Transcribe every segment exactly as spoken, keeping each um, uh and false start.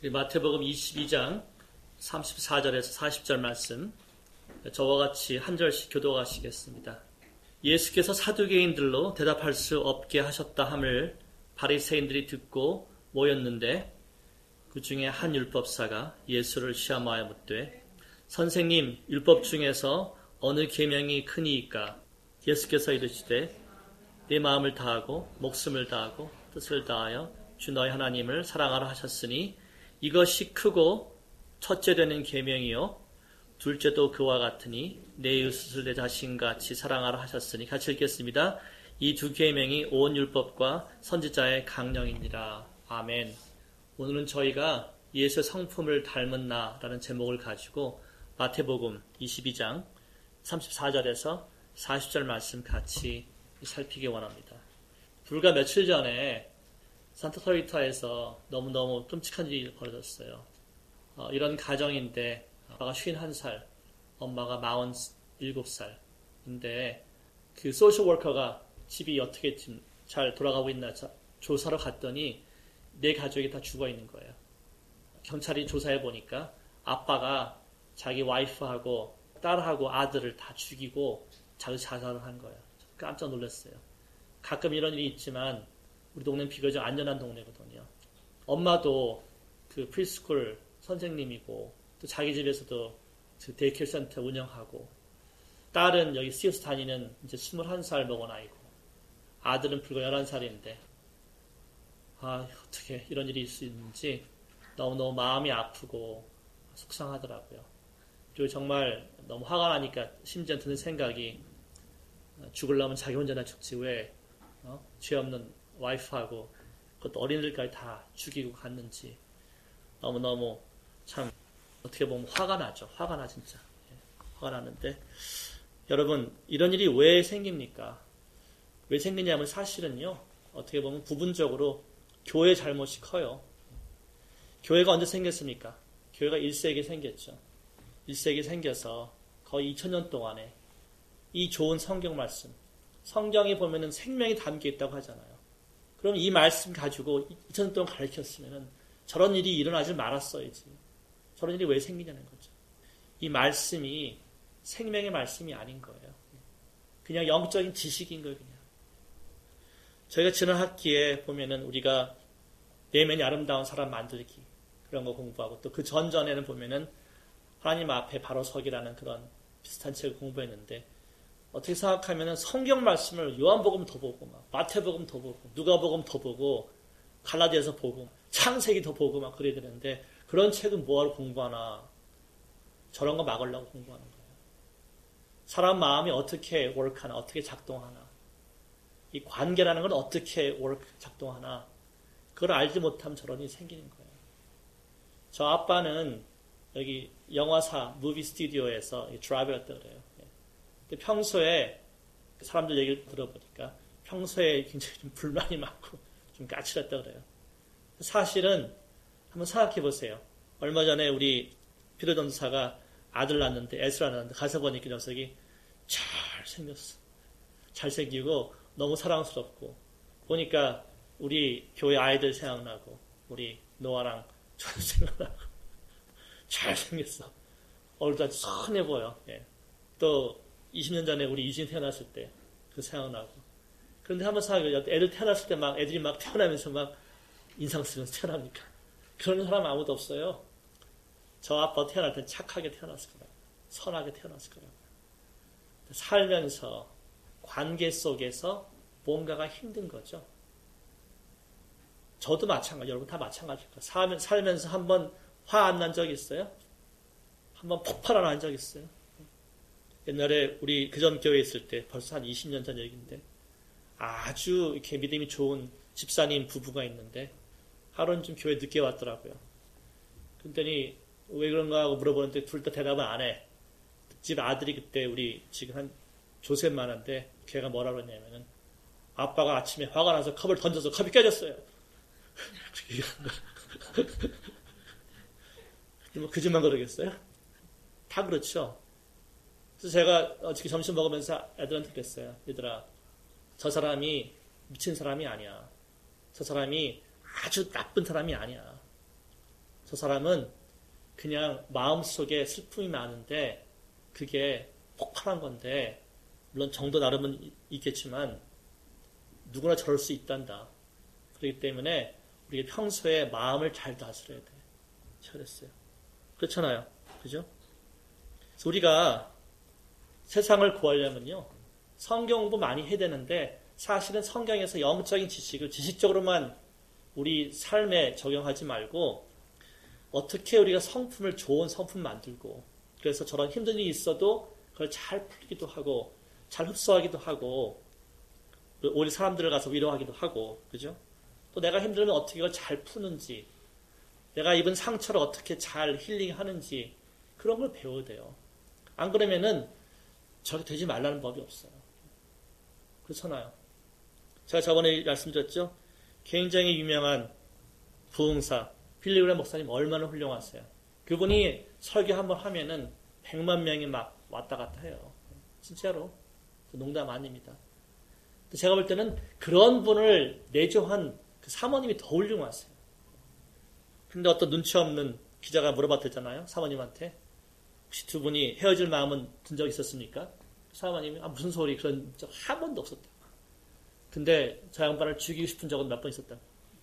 마태복음 이십이 장 삼십사 절에서 사십 절 말씀, 저와 같이 한 절씩 교독하시겠습니다. 예수께서 사두개인들로 대답할 수 없게 하셨다 함을 바리새인들이 듣고 모였는데, 그 중에 한 율법사가 예수를 시험하여 묻되, 선생님, 율법 중에서 어느 계명이 크니이까? 예수께서 이르시되, 내 마음을 다하고 목숨을 다하고 뜻을 다하여 주 너희 하나님을 사랑하라 하셨으니 이것이 크고 첫째 되는 계명이요 둘째도 그와 같으니 내 이웃을 내 자신같이 사랑하라 하셨으니. 같이 읽겠습니다. 이 두 계명이 온 율법과 선지자의 강령이니라. 아멘. 오늘은 저희가 예수의 성품을 닮은 나라는 제목을 가지고 마태복음 이십이 장 삼십사 절에서 사십 절 말씀 같이 살피기 원합니다. 불과 며칠 전에 산타클라리타에서 너무너무 끔찍한 일이 벌어졌어요. 어, 이런 가정인데 아빠가 쉰한 살, 엄마가 마흔일곱 살인데 그 소셜워커가 집이 어떻게 잘 돌아가고 있나 조사로 갔더니 네 가족이 다 죽어 있는 거예요. 경찰이 조사해 보니까 아빠가 자기 와이프하고 딸하고 아들을 다 죽이고 자기 자살을 한 거예요. 깜짝 놀랐어요. 가끔 이런 일이 있지만 우리 동네는 비교적 안전한 동네거든요. 엄마도 그 프리스쿨 선생님이고 또 자기 집에서도 그 데이케어 센터 운영하고, 딸은 여기 씨에스 다니는 이제 스물한 살 먹은 아이고, 아들은 불과 열한 살인데 아, 어떻게 이런 일이 있을 수 있는지 너무너무 마음이 아프고 속상하더라고요. 그리고 정말 너무 화가 나니까 심지어 드는 생각이, 죽으려면 자기 혼자나 죽지 왜 어? 죄 없는 와이프하고 그것도 어린이들까지 다 죽이고 갔는지 너무너무 참 어떻게 보면 화가 나죠. 화가 나 진짜. 화가 나는데, 여러분 이런 일이 왜 생깁니까? 왜 생기냐면 사실은요, 어떻게 보면 부분적으로 교회의 잘못이 커요. 교회가 언제 생겼습니까? 교회가 일 세기에 생겼죠. 일 세기에 생겨서 거의 이천 년 동안에 이 좋은 성경 말씀, 성경에 보면은 생명이 담겨 있다고 하잖아요. 그럼 이 말씀 가지고 이천 년 동안 가르쳤으면은 저런 일이 일어나지 말았어야지. 저런 일이 왜 생기냐는 거죠. 이 말씀이 생명의 말씀이 아닌 거예요. 그냥 영적인 지식인 거예요, 그냥. 저희가 지난 학기에 보면은 우리가 내면이 아름다운 사람 만들기, 그런 거 공부하고, 또 그 전전에는 보면은 하나님 앞에 바로 서기라는 그런 비슷한 책을 공부했는데, 어떻게 생각하면은 성경 말씀을 요한복음 더 보고, 막 마태복음 더 보고, 누가복음 더 보고, 갈라디아서 보고, 창세기 더 보고 막 그래야 되는데, 그런 책은 뭐하러 공부하나? 저런 거 막으려고 공부하는 거예요. 사람 마음이 어떻게 워크하나, 어떻게 작동하나, 이 관계라는 건 어떻게 워크 작동하나, 그걸 알지 못하면 저런 일이 생기는 거예요. 저 아빠는 여기 영화사 무비 스튜디오에서 드라이버였다고 그래요. 근데 평소에 사람들 얘기를 들어보니까 평소에 굉장히 좀 불만이 많고 좀 까칠했다고 그래요. 사실은 한번 생각해 보세요. 얼마 전에 우리 피도 전사가 아들 낳았는데, 에스라 낳았는데 가서 보니까 그 녀석이 잘생겼어. 잘생기고 너무 사랑스럽고, 보니까 우리 교회 아이들 생각나고 우리 노아랑 저도 생각나고 잘생겼어. 얼굴도 아주 선해 보여. 예. 또 이십 년 전에 우리 이진 태어났을 때 그 생각나고. 그런데 한번 생각해요. 애들 태어났을 때 막 애들이 막 태어나면서 막 인상 쓰면서 태어납니까? 그런 사람 아무도 없어요. 저 아빠 태어날 때 착하게 태어났을 거라고, 선하게 태어났을 거라고. 살면서 관계 속에서 뭔가가 힘든 거죠. 저도 마찬가지, 여러분 다 마찬가지일 거예요. 살면서 한번 화 안 난 적 있어요? 한번 폭발 안 한 적 있어요? 옛날에 우리 그전 교회에 있을 때, 벌써 한 이십 년 전 얘기인데, 아주 이렇게 믿음이 좋은 집사님 부부가 있는데 하루는 좀 교회 늦게 왔더라고요. 그랬더니 왜 그런가 하고 물어보는데 둘 다 대답을 안 해. 집 아들이 그때 우리 지금 한 조셉만한데, 걔가 뭐라 그러냐면은 아빠가 아침에 화가 나서 컵을 던져서 컵이 깨졌어요. 뭐 그짓만 그러겠어요? 다 그렇죠. 그래서 제가 어저께 점심 먹으면서 애들한테 그랬어요. 얘들아, 저 사람이 미친 사람이 아니야. 저 사람이 아주 나쁜 사람이 아니야. 저 사람은 그냥 마음속에 슬픔이 많은데 그게 폭발한 건데 물론 정도 나름은 있겠지만 누구나 저럴 수 있단다. 그렇기 때문에 우리가 평소에 마음을 잘 다스려야 돼. 잘했어요. 그렇잖아요. 그죠? 그래서 우리가 세상을 구하려면요. 성경 공부 많이 해야 되는데 사실은 성경에서 영적인 지식을 지식적으로만 우리 삶에 적용하지 말고 어떻게 우리가 성품을 좋은 성품 만들고 그래서 저런 힘든 일이 있어도 그걸 잘 풀기도 하고 잘 흡수하기도 하고 우리 사람들을 가서 위로하기도 하고 그죠? 또 내가 힘들면 어떻게 이걸 잘 푸는지 내가 입은 상처를 어떻게 잘 힐링하는지 그런 걸 배워야 돼요. 안 그러면은 저렇게 되지 말라는 법이 없어요. 그렇잖아요. 제가 저번에 말씀드렸죠? 굉장히 유명한 부흥사 빌리 그레이엄 목사님 얼마나 훌륭하세요. 그분이 설교 한번 하면은 백만 명이 막 왔다 갔다 해요. 진짜로. 농담 아닙니다. 제가 볼 때는 그런 분을 내조한 그 사모님이 더 훌륭하세요. 근데 어떤 눈치 없는 기자가 물어봤댔잖아요. 사모님한테. 혹시 두 분이 헤어질 마음은 든 적 있었습니까? 사모님이 아 무슨 소리 그런 적 한 번도 없었다. 근데 저 양반을 죽이고 싶은 적은 몇 번 있었다.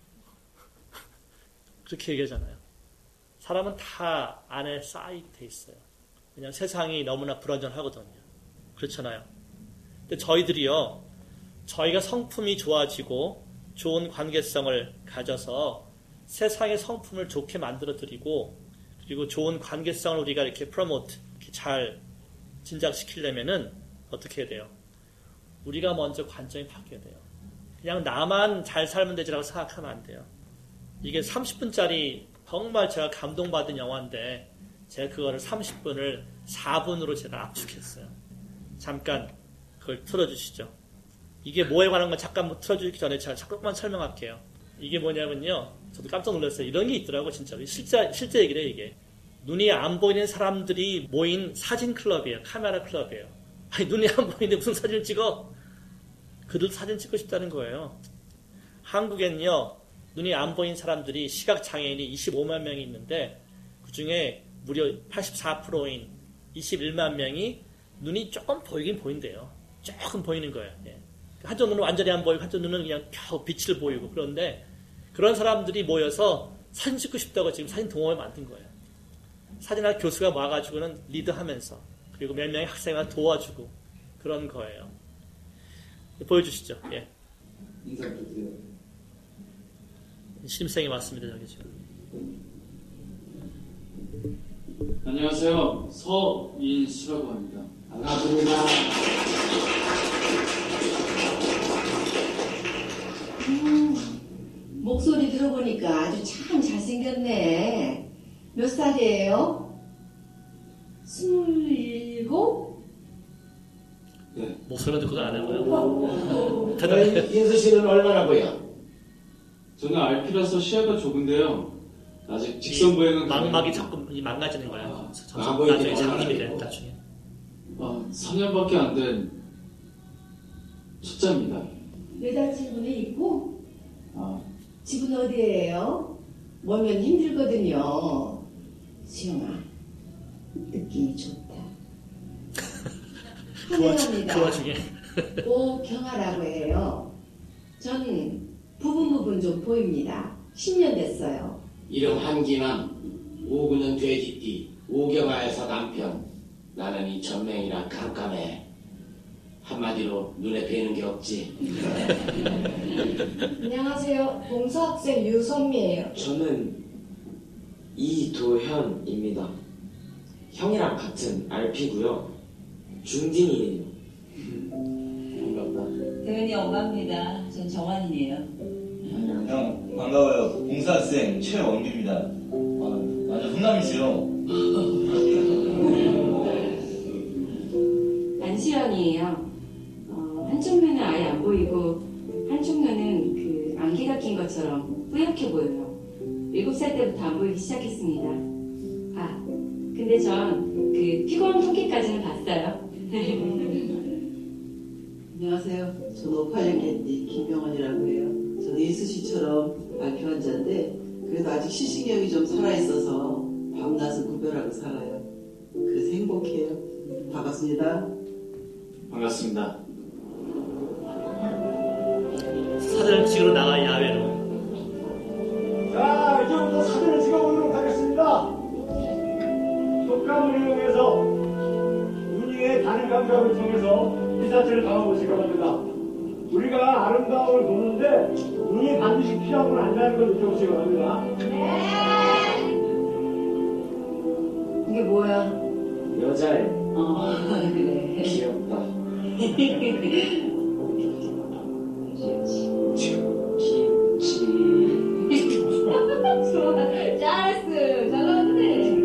그렇게 얘기하잖아요. 사람은 다 안에 쌓이돼 있어요. 왜냐하면 세상이 너무나 불완전하거든요. 그렇잖아요. 근데 저희들이요. 저희가 성품이 좋아지고 좋은 관계성을 가져서 세상의 성품을 좋게 만들어드리고 그리고 좋은 관계성을 우리가 이렇게 프로모트, 이렇게 잘 진작시키려면은 어떻게 해야 돼요? 우리가 먼저 관점이 바뀌어야 돼요. 그냥 나만 잘 살면 되지라고 생각하면 안 돼요. 이게 삼십 분짜리 정말 제가 감동받은 영화인데 제가 그거를 삼십 분을 사 분으로 제가 압축했어요. 잠깐 그걸 틀어주시죠. 이게 뭐에 관한 건 잠깐 틀어주기 전에 제가 잠깐만 설명할게요. 이게 뭐냐면요. 저도 깜짝 놀랐어요. 이런 게 있더라고 진짜로. 실제, 실제 얘기래 이게. 눈이 안 보이는 사람들이 모인 사진 클럽이에요. 카메라 클럽이에요. 아니 눈이 안 보이는데 무슨 사진을 찍어? 그들 사진 찍고 싶다는 거예요. 한국엔요. 눈이 안 보이는 사람들이 시각장애인이 이십오만 명이 있는데 그중에 무려 팔십사 퍼센트인 이십일만 명이 눈이 조금 보이긴 보인대요. 조금 보이는 거예요. 예. 한쪽 눈은 완전히 안 보이고 한쪽 눈은 그냥 겨우 빛을 보이고 그런데 그런 사람들이 모여서 사진 찍고 싶다고 지금 사진 동호회 만든 거예요. 사진학 교수가 와가지고는 리드하면서 그리고 몇 명의 학생을 도와주고 그런 거예요. 보여주시죠. 예. 인사 부탁드려요. 심생이 왔습니다. 저기 지금. 안녕하세요. 서인수라고 합니다. 반갑습니다. 음, 목소리 들어보니까 아주 참 잘생겼네. 몇 살이에요? 스물일곱? 네. 목소리가 듣고도 안 해고요. 대단해. 인수 씨는 얼마나 보여? 저는 알피라서 시야가 좁은데요. 아직 직선 보행은 망막이 자꾸 망가지는 거야. 아, 점점 안 보이게 나중에 장님이 돼. 망가지고. 나중에. 아, 사 년밖에 안 된 첫째입니다. 여자친구는 있고? 어, 집은 어디예요? 멀면 힘들거든요. 수영아, 느낌이 좋다. 그 와중- 환영합니다. 그 와중에 오경아라고 해요. 전 부분 부분 좀 보입니다. 십 년 됐어요. 이름 한기남, 오구는 돼지띠, 오경아에서 남편. 나는 이 전맹이라 깜깜해. 한마디로 눈에 뵈는 게 없지. 안녕하세요. 봉사학생 유선미예요. 저는 이도현입니다. 형이랑 같은 알피고요. 중딩이에요. 반갑다. 대은이 엄마입니다. 전 정환이에요. 형 반가워요. 봉사학생 최원규입니다. 아, 완전 훈남이시죠? 안시연이에요. 어, 한쪽 눈은 아예 안 보이고 한쪽 눈은 그 안개가 낀 것처럼 뿌옇게 보여요. 일곱 살 때부터 안 보이기 시작했습니다. 아, 근데 전 그 피곤 토끼까지는 봤어요. 안녕하세요. 저는 오팔년 캔디 김병원이라고 해요. 저는 이수 씨처럼 알피 환자인데 그 그래도 아직 시신경이 좀 살아있어서 밤낮을 구별하고 살아요. 그래서 행복해요. 반갑습니다. 반갑습니다. 사진을 찍으러 나가 야외로. 자, 이제부터 사진을 찍어보도록 하겠습니다. 촉감을 이용해서 눈이의 다른 감각을 통해서 이 자체를 담아보시기 바랍니다. 우리가 아름다움을 보는데 눈이 반드시 필요한 건 아니라는 걸 느껴보시기 바랍니다. 이게 뭐야? 여자애. 어, 그래. 귀엽다. 좋아. 잘했어. 잘 나왔네.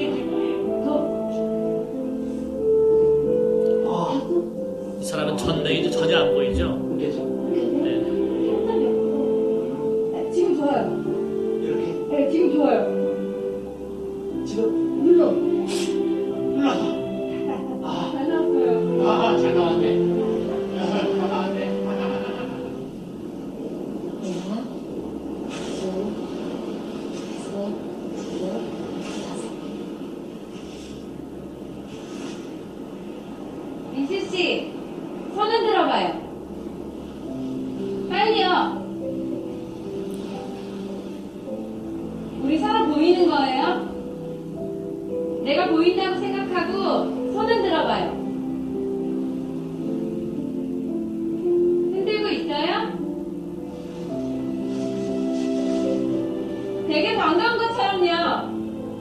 이 사람은 전맹이죠. 전혀 안 보이죠? 네. 지금 좋아요. 이렇게 네, 지금 좋아요. 지금 눌러. 눌러서 잘 나왔어요. 아, 잘 나왔네. 잘 나왔네. 민수 씨, 손 흔들어봐요. 빨리요. 우리 서로 보이는 거예요? 내가 보인다고 생각하고 손 흔들어봐요. 흔들고 있어요? 되게 반가운 것처럼요.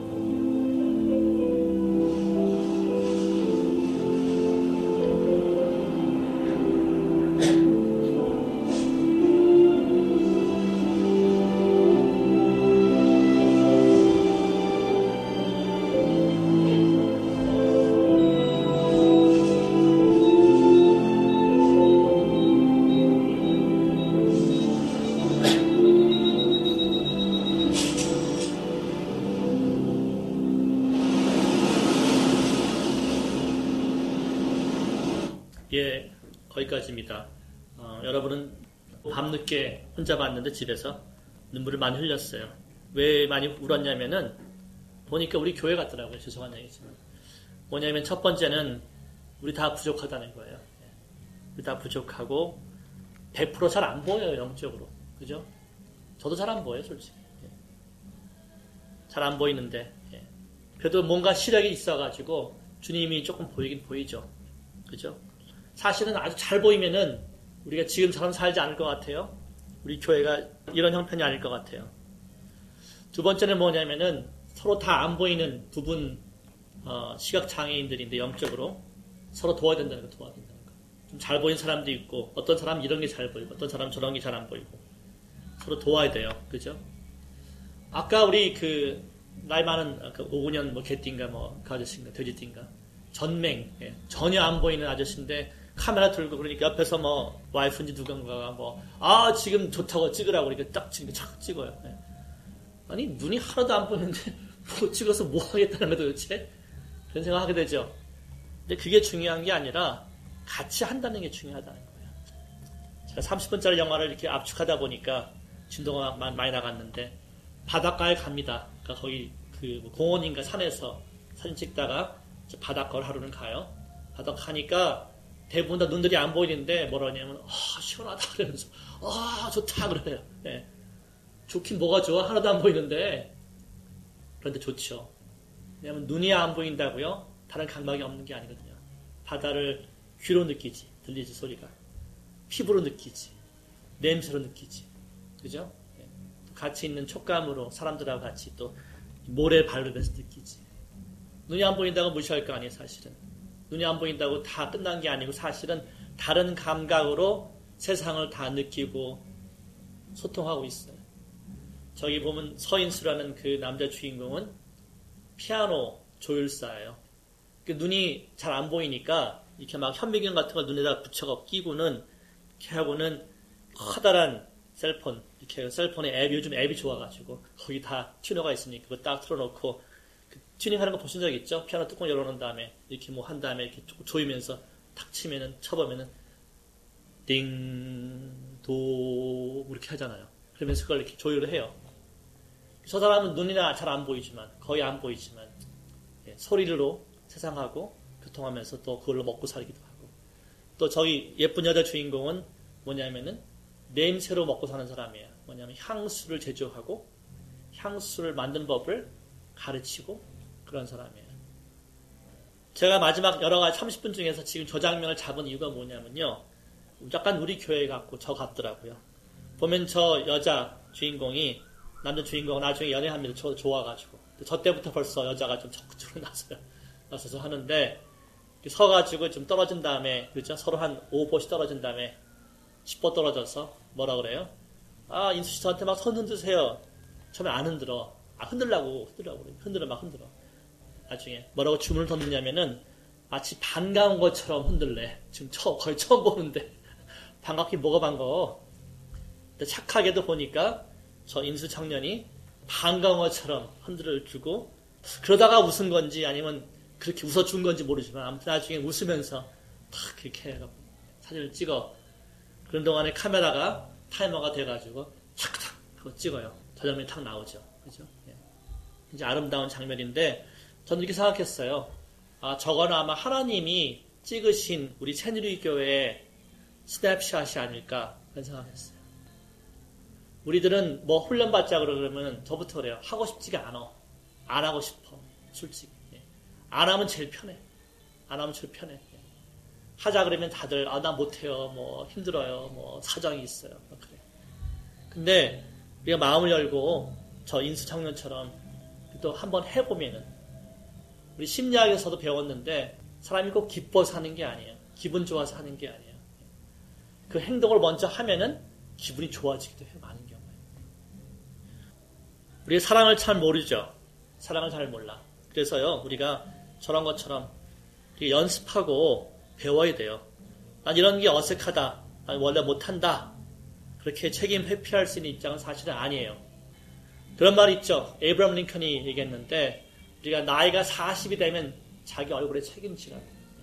예, 거기까지입니다. 어, 여러분은 밤늦게 혼자 봤는데 집에서 눈물을 많이 흘렸어요. 왜 많이 울었냐면은 보니까 우리 교회 같더라고요. 죄송한 얘기지만. 뭐냐면 첫 번째는 우리 다 부족하다는 거예요. 우리 다 부족하고 백 퍼센트 잘 안 보여요. 영적으로. 그죠? 저도 잘 안 보여요. 솔직히. 잘 안 보이는데 예. 그래도 뭔가 시력이 있어가지고 주님이 조금 보이긴 보이죠. 그죠? 사실은 아주 잘 보이면은 우리가 지금처럼 살지 않을 것 같아요. 우리 교회가 이런 형편이 아닐 것 같아요. 두 번째는 뭐냐면은 서로 다 안 보이는 두 분 어, 시각장애인들인데 영적으로 서로 도와야 된다는 거, 도와야 된다는 거. 좀 잘 보이는 사람도 있고 어떤 사람은 이런 게 잘 보이고 어떤 사람은 저런 게 잘 안 보이고 서로 도와야 돼요. 그죠? 아까 우리 그 나이 많은 그 오, 구 년 뭐 개띠인가 뭐 그 아저씨인가 돼지띠인가 전맹 예. 전혀 안 보이는 아저씨인데 카메라 들고 그러니까 옆에서 뭐 와이프인지 누군가가 뭐 아 지금 좋다고 찍으라고 그러니까 딱 찍는 착 찍어요. 예. 아니 눈이 하나도 안 보이는데 뭐 찍어서 뭐 하겠다는 거 도대체 그런 생각하게 되죠. 근데 그게 중요한 게 아니라 같이 한다는 게 중요하다는 거예요. 제가 삼십 분짜리 영화를 이렇게 압축하다 보니까 진도가 많이 나갔는데 바닷가에 갑니다. 그러니까 거기 그 공원인가 산에서 사진 찍다가 바닷가를 하루는 가요. 바닷가 가니까 대부분 다 눈들이 안 보이는데 뭐라 하냐면 아 시원하다 그러면서 아 좋다 그래요. 네. 좋긴 뭐가 좋아? 하나도 안 보이는데. 그런데 좋죠. 왜냐하면 눈이 안 보인다고요? 다른 감각이 없는 게 아니거든요. 바다를 귀로 느끼지. 들리지 소리가. 피부로 느끼지. 냄새로 느끼지. 그죠? 네. 같이 있는 촉감으로 사람들하고 같이 또 모래 밟으면서 느끼지. 눈이 안 보인다고 무시할 거 아니에요, 사실은. 눈이 안 보인다고 다 끝난 게 아니고 사실은 다른 감각으로 세상을 다 느끼고 소통하고 있어요. 저기 보면 서인수라는 그 남자 주인공은 피아노 조율사예요. 그 눈이 잘 안 보이니까 이렇게 막 현미경 같은 걸 눈에다 붙여서 끼고는 이렇게 하고는 커다란 셀폰, 이렇게 셀폰에 앱, 요즘 앱이 좋아가지고 거기 다 튜너가 있으니까 그거 딱 틀어놓고 그 튜닝하는 거 보신 적 있죠? 피아노 뚜껑 열어놓은 다음에 이렇게 뭐 한 다음에 이렇게 조이면서 탁 치면은 쳐보면은 띵, 도 이렇게 하잖아요. 그러면서 그걸 이렇게 조율을 해요. 저 사람은 눈이나 잘 안 보이지만, 거의 안 보이지만, 예, 소리로 세상하고 교통하면서 또 그걸로 먹고 살기도 하고, 또 저기 예쁜 여자 주인공은 뭐냐면은 냄새로 먹고 사는 사람이에요. 뭐냐면 향수를 제조하고 향수를 만든 법을 가르치고 그런 사람이에요. 제가 마지막 여러 가지 삼십 분 중에서 지금 저 장면을 잡은 이유가 뭐냐면요. 약간 우리 교회 같고 저 같더라고요. 보면 저 여자 주인공이 남자 주인공 나중에 연애합니다. 저 좋아가지고. 저 때부터 벌써 여자가 좀 적극적으로 나서요. 나서서 하는데 서가지고 좀 떨어진 다음에 그죠? 서로 한 오 보씩 떨어진 다음에 십 보 떨어져서 뭐라 그래요? 아 인수씨 저한테 막 손 흔드세요. 처음에 안 흔들어. 아 흔들라고 흔들라고 그래. 흔들어 막 흔들어. 나중에 뭐라고 주문을 던지냐면은 마치 반가운 것처럼 흔들래. 지금 처, 거의 처음 보는데 반갑긴 뭐가 반가워. 근데 착하게도 보니까 저 인수 청년이 반가운 것처럼 흔들어 주고 그러다가 웃은 건지 아니면 그렇게 웃어준 건지 모르지만 아무튼 나중에 웃으면서 탁 이렇게 해가 사진을 찍어. 그런 동안에 카메라가 타이머가 돼가지고 탁탁 하고 찍어요. 저 장면이 탁 나오죠. 그죠? 예. 이제 아름다운 장면인데 저는 이렇게 생각했어요. 아, 저거는 아마 하나님이 찍으신 우리 새누리 교회의 스냅샷이 아닐까 그런 생각했어요. 우리들은 뭐 훈련받자 그러면 저부터 그래요. 하고 싶지가 않아. 안 하고 싶어. 솔직히. 예. 안 하면 제일 편해. 안 하면 제일 편해. 예. 하자 그러면 다들 아, 나 못해요. 뭐 힘들어요. 뭐 사정이 있어요. 그래. 근데 우리가 마음을 열고 저 인수 청년처럼 또 한번 해보면은 우리 심리학에서도 배웠는데 사람이 꼭 기뻐서 하는 게 아니에요. 기분 좋아서 하는 게 아니에요. 그 행동을 먼저 하면은 기분이 좋아지기도 해요. 많은 경우에. 우리가 사랑을 잘 모르죠. 사랑을 잘 몰라. 그래서요. 우리가 저런 것처럼 연습하고 배워야 돼요. 난 이런 게 어색하다. 난 원래 못한다. 그렇게 책임 회피할 수 있는 입장은 사실은 아니에요. 그런 말이 있죠. 에이브러함 링컨이 얘기했는데 우리가 나이가 사십이 되면 자기 얼굴에 책임지라고.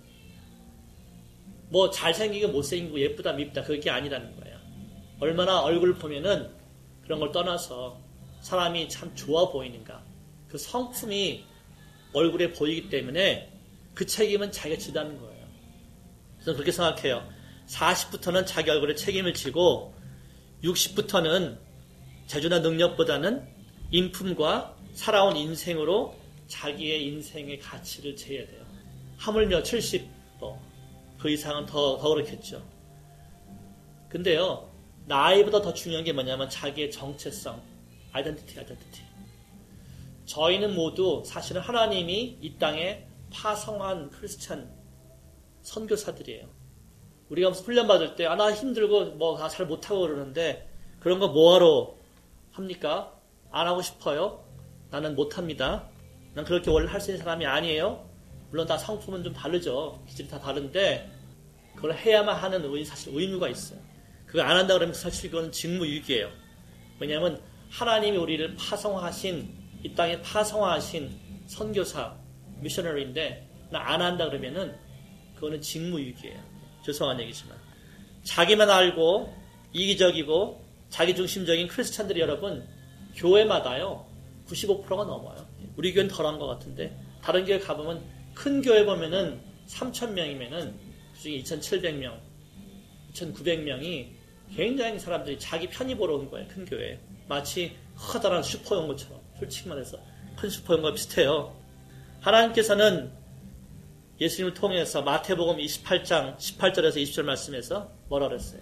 뭐 잘생기고 못생기고 예쁘다 밉다 그게 아니라는 거예요. 얼마나 얼굴을 보면은 그런 걸 떠나서 사람이 참 좋아 보이는가. 그 성품이 얼굴에 보이기 때문에 그 책임은 자기가 지다는 거예요. 그래서 그렇게 생각해요. 사십부터는 자기 얼굴에 책임을 지고 육십부터는 재주나 능력보다는 인품과 살아온 인생으로 자기의 인생의 가치를 재야 돼요. 하물며 칠십, 뭐, 그 이상은 더, 더 그렇겠죠. 근데요, 나이보다 더 중요한 게 뭐냐면 자기의 정체성, 아이덴티티, 아이덴티티. 저희는 모두 사실은 하나님이 이 땅에 파송한 크리스찬 선교사들이에요. 우리가 무슨 훈련받을 때, 아, 나 힘들고 뭐 잘 못하고 그러는데 그런 거 뭐하러 합니까? 안 하고 싶어요? 나는 못합니다. 난 그렇게 원래 할 수 있는 사람이 아니에요. 물론 다 성품은 좀 다르죠. 기질이 다 다른데 그걸 해야만 하는 의, 사실 의무가 있어요. 그거 안 한다 그러면 사실 그건 직무유기예요. 왜냐하면 하나님이 우리를 파송하신 이 땅에 파송하신 선교사, 미셔너리인데 나 안 한다 그러면은 그거는 직무유기예요. 죄송한 얘기지만 자기만 알고 이기적이고 자기중심적인 크리스찬들이 여러분 교회마다요 구십오 퍼센트가 넘어요. 우리 교회는 덜한 것 같은데 다른 교회 가보면 큰 교회 보면은 삼천 명이면은 그중에 이천칠백 명, 이천구백 명이 굉장히 사람들이 자기 편히 보러 온 거예요. 큰 교회. 마치 커다란 슈퍼연구처럼 솔직히 말해서 큰 슈퍼연구와 비슷해요. 하나님께서는 예수님을 통해서 마태복음 이십팔 장 십팔 절에서 이십 절 말씀에서 뭐라 그랬어요?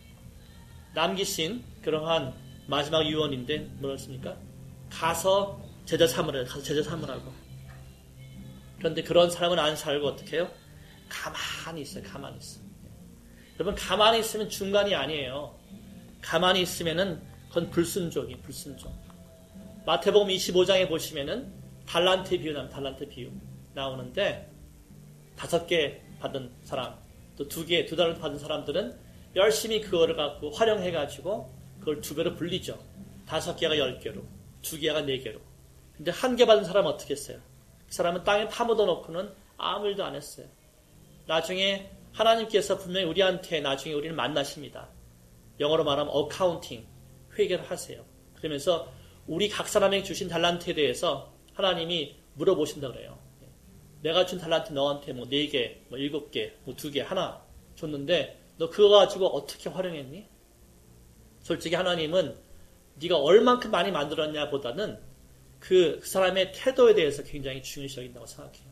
남기신 그러한 마지막 유언인데 뭐라 했습니까? 가서 제자 삼으라. 가서 제자 삼으라고. 그런데 그런 사람은 안 살고 어떻게 해요? 가만히 있어요. 가만히 있어. 여러분 가만히 있으면 중간이 아니에요. 가만히 있으면은 그건 불순종이 불순종. 마태복음 이십오 장에 보시면은 달란트 비유 나오면 달란트 비유 나오는데 다섯 개 받은 사람 또 두 개, 두 달란트 받은 사람들은 열심히 그거를 갖고 활용해가지고 그걸 두 배로 불리죠. 다섯 개가 열 개로, 두 개가 네 개로. 근데 한 개 받은 사람은 어떻게 했어요? 그 사람은 땅에 파묻어 놓고는 아무 일도 안 했어요. 나중에 하나님께서 분명히 우리한테 나중에 우리를 만나십니다. 영어로 말하면 어카운팅, 회개를 하세요. 그러면서 우리 각 사람에게 주신 달란트에 대해서 하나님이 물어보신다 그래요. 내가 준 달란트 너한테 뭐 네 개, 뭐 일곱 개, 뭐 두 개, 하나 줬는데 너 그거 가지고 어떻게 활용했니? 솔직히 하나님은 네가 얼만큼 많이 만들었냐 보다는 그, 그 사람의 태도에 대해서 굉장히 중요시 여긴다고 생각해요.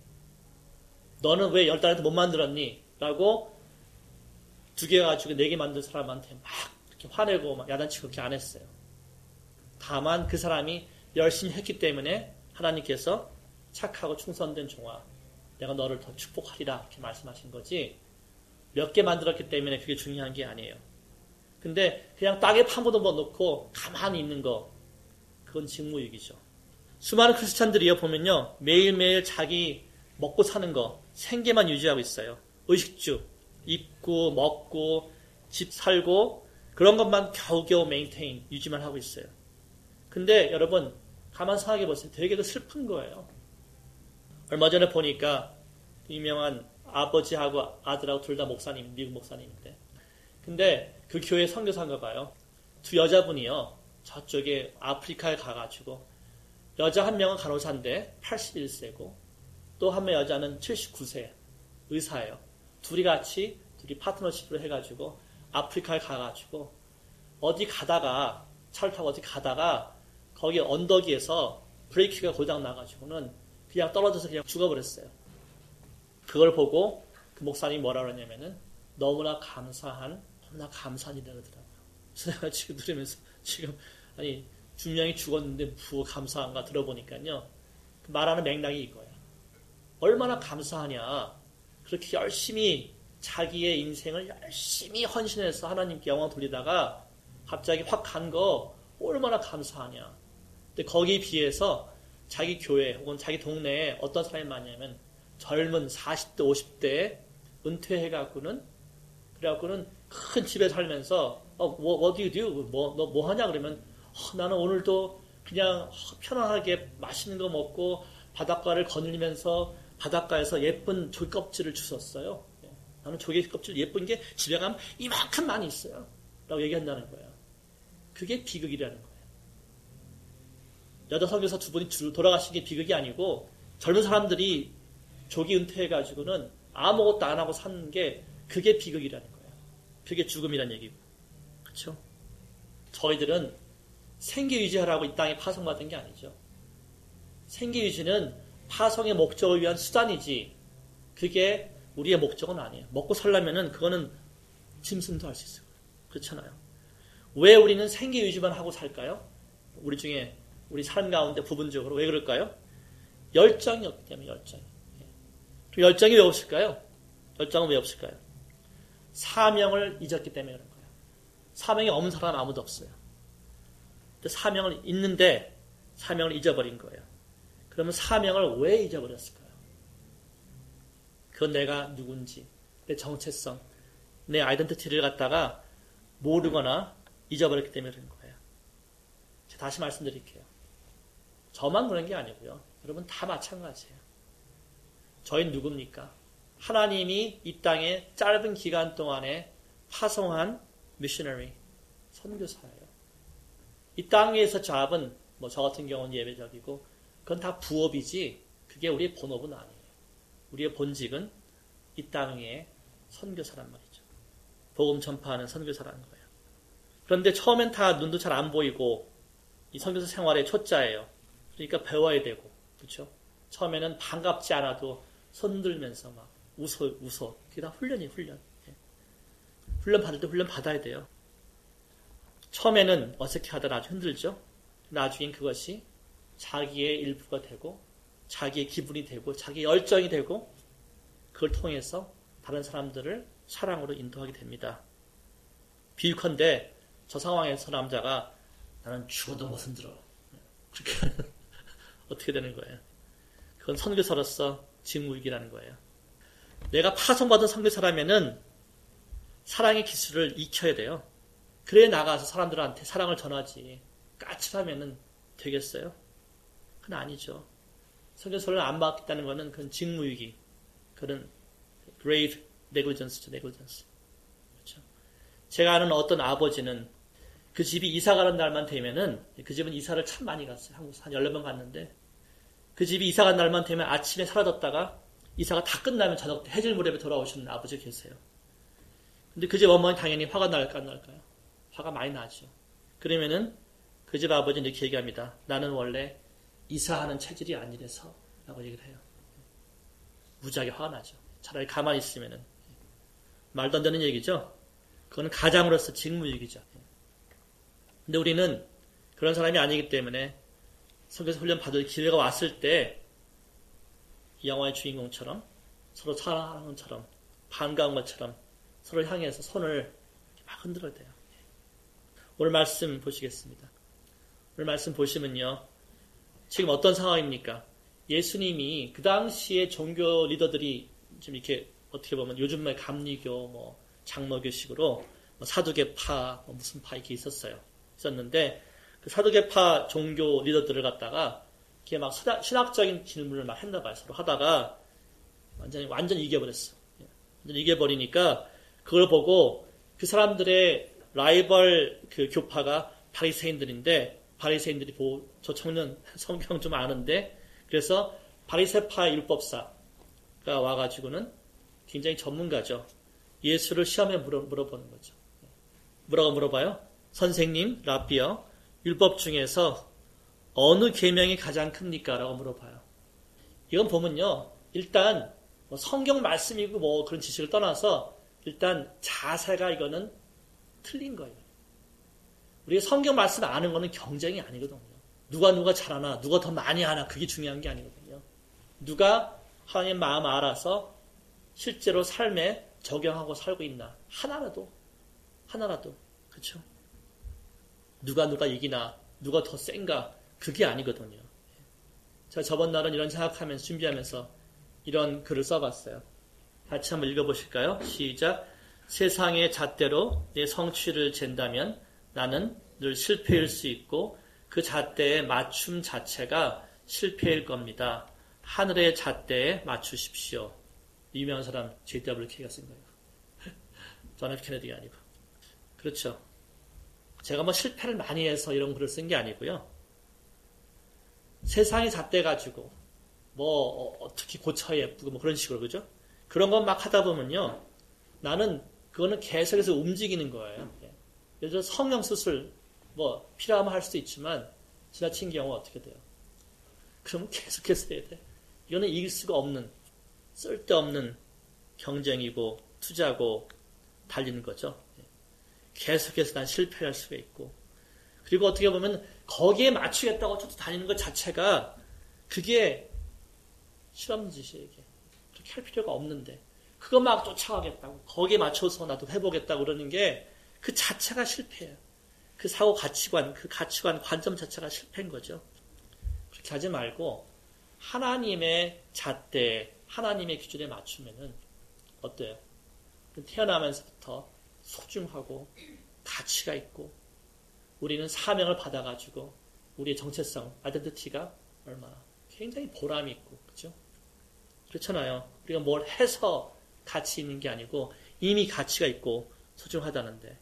너는 왜 열 달한테 못 만들었니? 라고 두 개 가지고 네 개 만든 사람한테 막 이렇게 화내고 막 야단치고 그렇게 안 했어요. 다만 그 사람이 열심히 했기 때문에 하나님께서 착하고 충성된 종아, 내가 너를 더 축복하리라 이렇게 말씀하신 거지 몇 개 만들었기 때문에 그게 중요한 게 아니에요. 근데 그냥 땅에 파묻어 놓고 가만히 있는 거 그건 직무유기죠. 수많은 크리스찬들이요 보면요 매일매일 자기 먹고 사는 거 생계만 유지하고 있어요. 의식주 입고 먹고 집 살고 그런 것만 겨우겨우 메인테인 유지만 하고 있어요. 근데 여러분 가만 생각해 보세요. 되게도 슬픈 거예요. 얼마 전에 보니까 유명한 아버지하고 아들하고 둘 다 목사님, 미국 목사님인데 근데 그 교회 선교사인가 봐요. 두 여자분이요. 저쪽에 아프리카에 가가지고 여자 한 명은 간호사인데 팔십일 세고 또 한 명 여자는 칠십구 세 의사예요. 둘이 같이 둘이 파트너십으로 해가지고 아프리카에 가가지고 어디 가다가 차를 타고 어디 가다가 거기 언덕위에서 브레이크가 고장 나가지고는 그냥 떨어져서 그냥 죽어버렸어요. 그걸 보고 그 목사님이 뭐라 그러냐면은 너무나 감사한 너무나 감사한 일이라고 그러더라고요. 그래서 내가 지금 들으면서 지금 아니 분명히 죽었는데 뭐 감사한가 들어보니까요. 그 말하는 맥락이 이거야. 얼마나 감사하냐. 그렇게 열심히 자기의 인생을 열심히 헌신해서 하나님께 영광 돌리다가 갑자기 확 간 거 얼마나 감사하냐. 근데 거기에 비해서 자기 교회 혹은 자기 동네에 어떤 사람이 많냐면 젊은 사십 대 오십 대 은퇴해갖고는 그래갖고는 큰 집에 살면서 어, what, what do you do? 뭐, 너 뭐 하냐? 그러면 어, 나는 오늘도 그냥 편안하게 맛있는 거 먹고 바닷가를 거닐면서 바닷가에서 예쁜 조개 껍질을 주웠어요. 나는 조개 껍질 예쁜 게 집에 가면 이만큼 많이 있어요. 라고 얘기한다는 거예요. 그게 비극이라는 거예요. 여자 선교사 두 분이 돌아가신 게 비극이 아니고 젊은 사람들이 조기 은퇴해가지고는 아무것도 안 하고 사는 게 그게 비극이라는 거예요. 그게 죽음이라는 얘기고. 그렇죠? 저희들은 생계 유지하라고 이 땅에 파송받은 게 아니죠. 생계 유지는 파송의 목적을 위한 수단이지 그게 우리의 목적은 아니에요. 먹고 살려면은 그거는 짐승도 할 수 있어요. 그렇잖아요. 왜 우리는 생계 유지만 하고 살까요? 우리 중에 우리 삶 가운데 부분적으로 왜 그럴까요? 열정이 없기 때문에 열정이. 열정이 왜 없을까요? 열정은 왜 없을까요? 사명을 잊었기 때문에 그런 거예요. 사명이 없는 사람은 아무도 없어요. 근데 사명을 잊는데 사명을 잊어버린 거예요. 그러면 사명을 왜 잊어버렸을까요? 그건 내가 누군지, 내 정체성, 내 아이덴티티를 갖다가 모르거나 잊어버렸기 때문에 그런 거예요. 제가 다시 말씀드릴게요. 저만 그런 게 아니고요. 여러분 다 마찬가지예요. 저희는 누굽니까? 하나님이 이 땅에 짧은 기간 동안에 파송한 미셔너리, 선교사예요. 이 땅 위에서 잡은 뭐 저 같은 경우는 예배적이고 그건 다 부업이지 그게 우리의 본업은 아니에요. 우리의 본직은 이 땅 위에 선교사란 말이죠. 복음 전파하는 선교사라는 거예요. 그런데 처음엔 다 눈도 잘 안 보이고 이 선교사 생활의 초짜예요. 그러니까 배워야 되고 그렇죠? 처음에는 반갑지 않아도 손들면서 막 웃어 웃어 그게 다 훈련이에요. 훈련. 훈련 받을 때 훈련 받아야 돼요. 처음에는 어색해 하다 아주 힘들죠. 나중엔 그것이 자기의 일부가 되고 자기의 기분이 되고 자기의 열정이 되고 그걸 통해서 다른 사람들을 사랑으로 인도하게 됩니다. 비유컨대 저 상황에서 남자가 나는 죽어도 못 흔들어. 그렇게 어떻게 되는 거예요? 그건 선교사로서 직무유기라는 거예요. 내가 파송받은 선교사라면은 사랑의 기술을 익혀야 돼요. 그래 나가서 사람들한테 사랑을 전하지. 까칠하면은 되겠어요? 그건 아니죠. 선교사를 안 받겠다는 거는 그건 직무유기. 그런 grave negligence죠, negligence. 그렇죠. 제가 아는 어떤 아버지는 그 집이 이사 가는 날만 되면은, 그 집은 이사를 참 많이 갔어요. 한국에서 한 열네 번 갔는데, 그 집이 이사 간 날만 되면 아침에 사라졌다가 이사가 다 끝나면 저녁 때 해질 무렵에 돌아오시는 아버지 계세요. 근데 그 집 어머니 당연히 화가 날까 안 날까요? 화가 많이 나죠. 그러면은 그 집 아버지는 이렇게 얘기합니다. 나는 원래 이사하는 체질이 아니라서 라고 얘기를 해요. 무지하게 화가 나죠. 차라리 가만히 있으면은. 말도 안 되는 얘기죠. 그거는 가장으로서 직무유기죠. 근데 우리는 그런 사람이 아니기 때문에 성교사 훈련 받을 기회가 왔을 때 이 영화의 주인공처럼 서로 사랑하는 것처럼 반가운 것처럼 서로 향해서 손을 막 흔들어야 돼요. 오늘 말씀 보시겠습니다. 오늘 말씀 보시면요. 지금 어떤 상황입니까? 예수님이 그 당시에 종교 리더들이 좀 이렇게 어떻게 보면 요즘의 감리교, 뭐 장로교식으로 뭐 사두개파, 뭐 무슨 파 이렇게 있었어요. 있었는데 그 사두개파 종교 리더들을 갖다가 이렇게 막 신학적인 질문을 막 했나 봐요. 서로 하다가 완전히 완전 이겨버렸어. 완전 이겨버리니까 그걸 보고 그 사람들의 라이벌 그 교파가 바리새인들인데 바리새인들이 보고 저 청년 성경 좀 아는데 그래서 바리새파 율법사가 와가지고는 굉장히 전문가죠. 예수를 시험에 물어, 물어보는 거죠. 뭐라고 물어봐요? 선생님, 랍비요. 율법 중에서 어느 계명이 가장 큽니까? 라고 물어봐요. 이건 보면요. 일단 뭐 성경 말씀이고 뭐 그런 지식을 떠나서 일단 자세가 이거는 틀린 거예요. 우리가 성경 말씀 아는 거는 경쟁이 아니거든요. 누가 누가 잘하나 누가 더 많이 하나 그게 중요한 게 아니거든요. 누가 하나님 마음 알아서 실제로 삶에 적용하고 살고 있나 하나라도 하나라도 그렇죠? 누가 누가 이기나 누가 더 센가 그게 아니거든요. 제가 저번 날은 이런 생각하면서 준비하면서 이런 글을 써봤어요. 같이 한번 읽어보실까요? 시작. 세상의 잣대로 내 성취를 잰다면 나는 늘 실패일 수 있고 그 잣대의 맞춤 자체가 실패일 겁니다. 하늘의 잣대에 맞추십시오. 유명한 사람 제이 더블유 케이가 쓴 거예요. 존 에프 케네디가 아니고. 그렇죠. 제가 뭐 실패를 많이 해서 이런 글을 쓴 게 아니고요. 세상이 잣대 가지고 뭐 어떻게 고쳐 예쁘고 뭐 그런 식으로 그죠? 그런 것 막 하다 보면요. 나는 그거는 계속해서 움직이는 거예요. 예를 들어 성형 수술 뭐 필요하면 할 수도 있지만 지나친 경우 어떻게 돼요? 그러면 계속해서 해야 돼. 이거는 이길 수가 없는 쓸데없는 경쟁이고 투자고 달리는 거죠. 계속해서 난 실패할 수가 있고 그리고 어떻게 보면 거기에 맞추겠다고 쫓아다니는 것 자체가 그게 실없는 짓이에요. 이게. 그렇게 할 필요가 없는데 그거 막 쫓아가겠다고 거기에 맞춰서 나도 해보겠다고 그러는 게 그 자체가 실패예요. 그 사고 가치관, 그 가치관 관점 자체가 실패인 거죠. 그렇게 하지 말고 하나님의 잣대, 하나님의 기준에 맞추면은 어때요? 태어나면서부터 소중하고 가치가 있고 우리는 사명을 받아가지고 우리의 정체성, 아이덴티티가 얼마나 굉장히 보람이 있고 그렇죠? 그렇잖아요. 우리가 뭘 해서 가치 있는 게 아니고 이미 가치가 있고 소중하다는데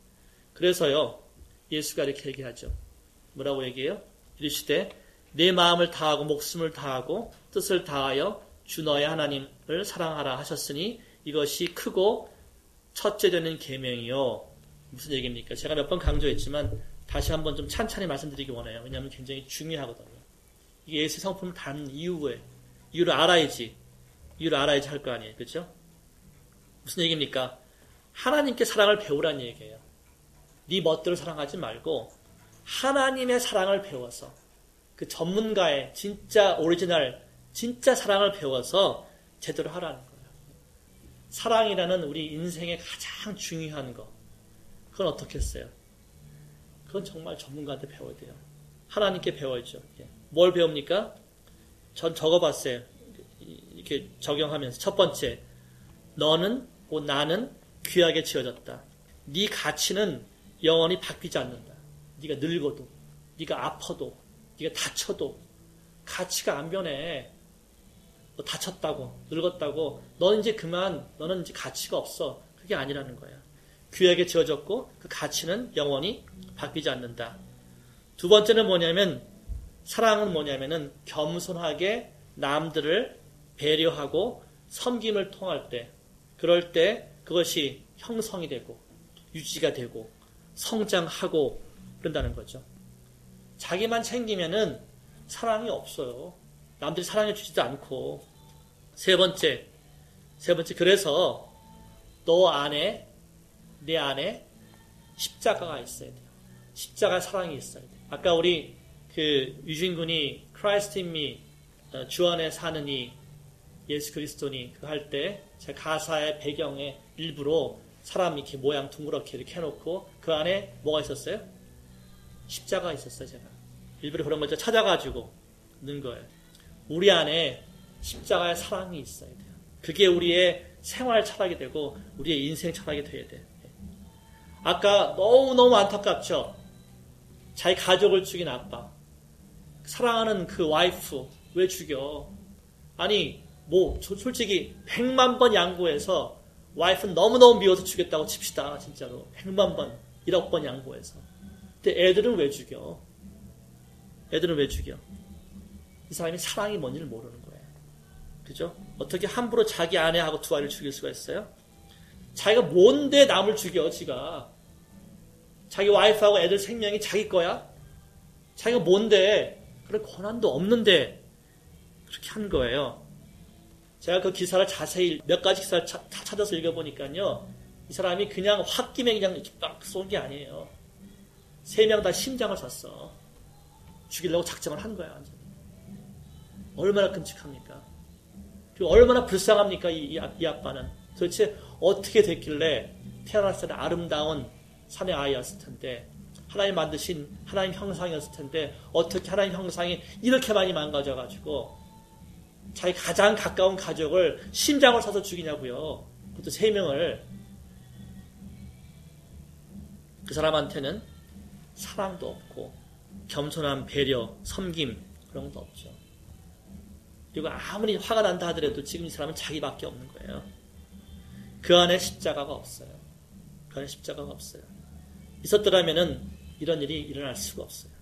그래서요 예수가 이렇게 얘기하죠. 뭐라고 얘기해요? 이르시되 내 마음을 다하고 목숨을 다하고 뜻을 다하여 주 너의 하나님을 사랑하라 하셨으니 이것이 크고 첫째 되는 계명이요. 무슨 얘기입니까? 제가 몇 번 강조했지만 다시 한번 좀 찬찬히 말씀드리기 원해요. 왜냐하면 굉장히 중요하거든요. 이게 예수의 성품을 다른 이유에 이유를 알아야지 이유를 알아야지 할 거 아니에요. 그렇죠? 무슨 얘기입니까? 하나님께 사랑을 배우란 얘기예요. 네 멋대로 사랑하지 말고 하나님의 사랑을 배워서 그 전문가의 진짜 오리지널 진짜 사랑을 배워서 제대로 하라는 거예요. 사랑이라는 우리 인생의 가장 중요한 거 그건 어떻게 했어요? 그건 정말 전문가한테 배워야 돼요. 하나님께 배워야죠. 뭘 배웁니까? 전 적어봤어요. 이렇게 적용하면서 첫 번째 너는 곧 나는 귀하게 지어졌다. 네 가치는 영원히 바뀌지 않는다. 네가 늙어도 네가 아파도 네가 다쳐도 가치가 안 변해. 뭐 다쳤다고 늙었다고 너는 이제 그만 너는 이제 가치가 없어. 그게 아니라는 거야. 귀하게 지어졌고 그 가치는 영원히 바뀌지 않는다. 두 번째는 뭐냐면 사랑은 뭐냐면은 겸손하게 남들을 배려하고 섬김을 통할 때 그럴 때 그것이 형성이 되고 유지가 되고 성장하고 그런다는 거죠. 자기만 챙기면은 사랑이 없어요. 남들이 사랑해 주지도 않고. 세 번째, 세 번째 그래서 너 안에 내 안에 십자가가 있어야 돼요. 십자가 사랑이 있어야 돼요. 아까 우리 그 유진군이 Christ in me 주 안에 사는 이 예수 그리스도니 그 할 때 제 가사의 배경에 일부러 사람 이렇게 모양 둥그렇게 이렇게 해놓고 그 안에 뭐가 있었어요? 십자가 있었어요. 제가 일부러 그런 걸 찾아가지고 넣은 거예요. 우리 안에 십자가의 사랑이 있어야 돼요. 그게 우리의 생활 철학이 되고 우리의 인생 철학이 돼야 돼요. 아까 너무너무 안타깝죠? 자기 가족을 죽인 아빠. 사랑하는 그 와이프 왜 죽여? 아니 뭐 솔직히 백만 번 양보해서 와이프는 너무너무 미워서 죽였다고 칩시다. 진짜로 백만 번, 일억 번 양보해서. 근데 애들은 왜 죽여? 애들은 왜 죽여? 이 사람이 사랑이 뭔지를 모르는 거예요. 그죠? 어떻게 함부로 자기 아내하고 두 아이를 죽일 수가 있어요? 자기가 뭔데 남을 죽여, 지가. 자기 와이프하고 애들 생명이 자기 거야? 자기가 뭔데? 그런 권한도 없는데 그렇게 한 거예요. 제가 그 기사를 자세히 몇 가지 기사를 차, 다 찾아서 읽어보니까요. 이 사람이 그냥 홧김에 그냥 이렇게 막 쏜 게 아니에요. 세 명 다 심장을 쐈어. 죽이려고 작정을 한 거야, 완전히. 얼마나 끔찍합니까? 그리고 얼마나 불쌍합니까, 이, 이, 이 아빠는. 도대체 어떻게 됐길래 태어났을 때 아름다운 사내 아이였을 텐데, 하나님 만드신 하나님 형상이었을 텐데, 어떻게 하나님 형상이 이렇게 많이 망가져가지고, 자기 가장 가까운 가족을 심장을 쏴서 죽이냐고요. 그것도 세 명을. 그 사람한테는 사랑도 없고 겸손한 배려, 섬김 그런 것도 없죠. 그리고 아무리 화가 난다 하더라도 지금 이 사람은 자기밖에 없는 거예요. 그 안에 십자가가 없어요. 그 안에 십자가가 없어요. 있었더라면은 이런 일이 일어날 수가 없어요.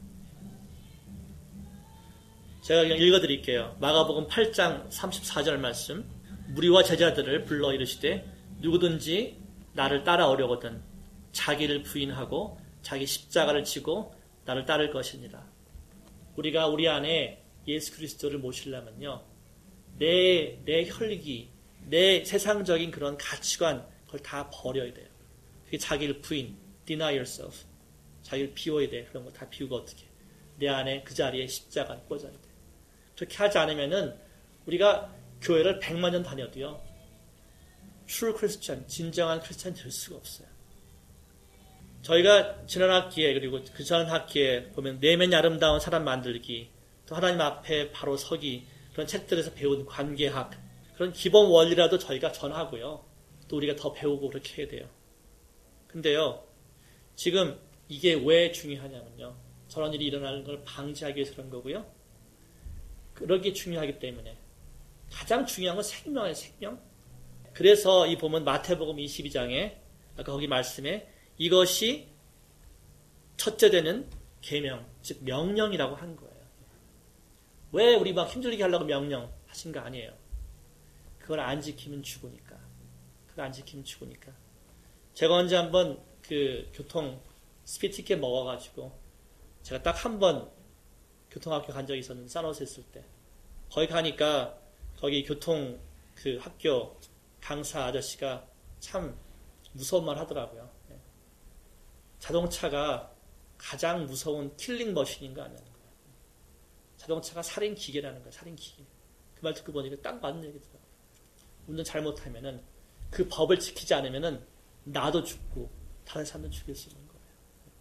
제가 그냥 읽어드릴게요. 마가복음 팔 장 삼십사 절 말씀. 무리와 제자들을 불러 이르시되 누구든지 나를 따라오려거든 자기를 부인하고 자기 십자가를 지고 나를 따를 것이니라. 우리가 우리 안에 예수 그리스도를 모시려면요. 내, 내 혈기, 내 세상적인 그런 가치관 그걸 다 버려야 돼요. 그게 자기를 부인, deny yourself. 자기를 비워야 돼. 그런 거 다 비우고 어떻게. 내 안에 그 자리에 십자가를 꽂아야 돼. 그렇게 하지 않으면은 우리가 교회를 백만 년 다녀도요. true Christian, 진정한 크리스찬이 될 수가 없어요. 저희가 지난 학기에 그리고 그 전 학기에 보면 내면이 아름다운 사람 만들기, 또 하나님 앞에 바로 서기 그런 책들에서 배운 관계학 그런 기본 원리라도 저희가 전하고요. 또 우리가 더 배우고 그렇게 해야 돼요. 근데요. 지금 이게 왜 중요하냐면요. 저런 일이 일어나는 걸 방지하기 위해서 그런 거고요. 그러기 중요하기 때문에 가장 중요한 건 생명이에요. 생명. 그래서 이 보면 마태복음 이십이 장에 아까 거기 말씀에 이것이 첫째 되는 계명, 즉 명령이라고 한 거예요. 왜 우리 막 힘들게 하려고 명령 하신 거 아니에요. 그걸 안 지키면 죽으니까. 그걸 안 지키면 죽으니까. 제가 언제 한번 그 교통 스피드 티켓 먹어가지고 제가 딱 한 번 교통학교 간 적이 있었는데 산호세 있을 때 거기 가니까 거기 교통 그 학교 강사 아저씨가 참 무서운 말 하더라고요. 자동차가 가장 무서운 킬링 머신인 거 아니냐는 거예요. 자동차가 살인 기계라는 거예요. 살인 기계. 그 말 듣고 보니까 딱 맞는 얘기더라고요. 운전 잘못하면은 그 법을 지키지 않으면은 나도 죽고 다른 사람도 죽일 수 있는 거예요.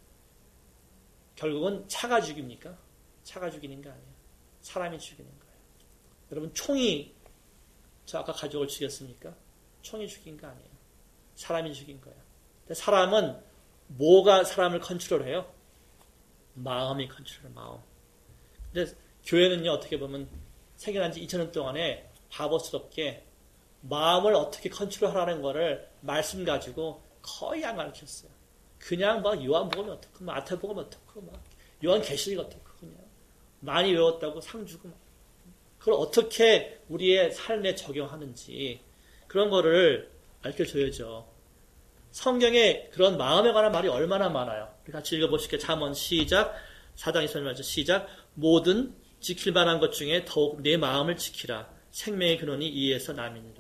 결국은 차가 죽입니까? 차가 죽이는 거 아니에요. 사람이 죽이는 거예요. 여러분 총이 저 아까 가족을 죽였습니까? 총이 죽인 거 아니에요. 사람이 죽인 거예요. 근데 사람은 뭐가 사람을 컨트롤해요? 마음이 컨트롤해요. 마음. 근데 교회는요. 어떻게 보면 생겨난 지 이천 년 동안에 바보스럽게 마음을 어떻게 컨트롤하라는 거를 말씀 가지고 거의 안 가르쳤어요. 그냥 막 요한복음 어떻고 마태복음 어떻고 막 요한계시록 어떻고 그냥 많이 외웠다고 상 주고 막. 그걸 어떻게 우리의 삶에 적용하는지 그런 거를 알려줘야죠. 성경에 그런 마음에 관한 말이 얼마나 많아요. 같이 읽어보실게요. 잠언 시작. 사 장 이십삼 절 시작. 모든 지킬 만한 것 중에 더욱 내 마음을 지키라. 생명의 근원이 이에서 남이니라.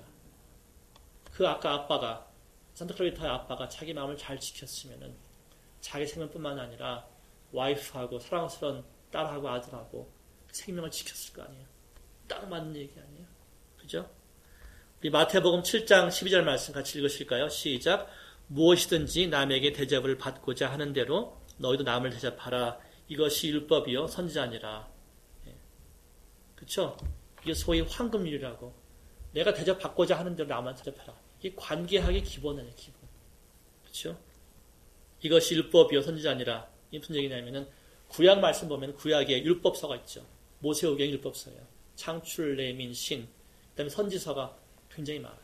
그 아까 아빠가 산타클로리타의 아빠가 자기 마음을 잘 지켰으면은 자기 생명뿐만 아니라 와이프하고 사랑스러운 딸하고 아들하고 생명을 지켰을 거 아니에요. 딱 맞는 얘기 아니에요. 그죠? 우리 마태복음 칠 장 십이 절 말씀 같이 읽으실까요? 시작. 무엇이든지 남에게 대접을 받고자 하는 대로 너희도 남을 대접하라. 이것이 율법이요 선지자니라. 예. 그쵸? 이게 소위 황금률이라고. 내가 대접받고자 하는 대로 남을 대접하라. 이게 관계학의 기본이에요. 기본. 그쵸? 이것이 율법이요 선지자니라. 이게 무슨 얘기냐면은 구약 말씀 보면 구약에 율법서가 있죠. 모세오경 율법서예요. 창출, 레민, 신. 그 다음에 선지서가 굉장히 많아요.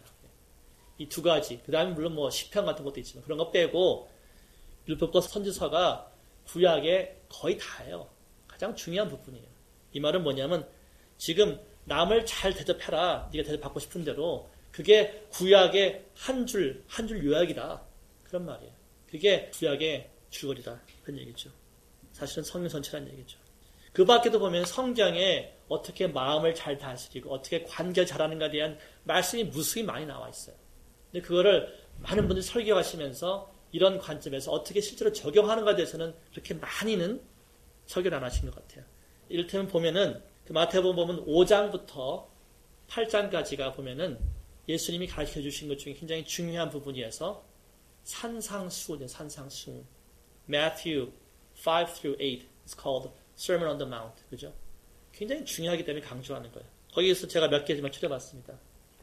이 두 가지. 그 다음에 물론 뭐 시편 같은 것도 있지만 그런 거 빼고 율법과 선지서가 구약에 거의 다예요. 가장 중요한 부분이에요. 이 말은 뭐냐면 지금 남을 잘 대접해라. 네가 대접받고 싶은 대로 그게 구약의 한 줄, 한 줄 요약이다. 그런 말이에요. 그게 구약의 줄거리다. 그런 얘기죠. 사실은 성경 전체라는 얘기죠. 그 밖에도 보면 성경에 어떻게 마음을 잘 다스리고 어떻게 관계를 잘하는가에 대한 말씀이 무수히 많이 나와 있어요. 근데 그거를 많은 분들이 설교하시면서 이런 관점에서 어떻게 실제로 적용하는가에 대해서는 그렇게 많이는 설교를 안 하신 것 같아요. 이를테면 보면은 그 마태복음 보면 오 장부터 팔 장까지가 보면은 예수님이 가르쳐 주신 것 중에 굉장히 중요한 부분이어서 산상수훈이에요. 산상수훈. Matthew five through eight is called Sermon on the Mount. 그죠? 굉장히 중요하기 때문에 강조하는 거예요. 거기에서 제가 몇 개지만 추려봤습니다.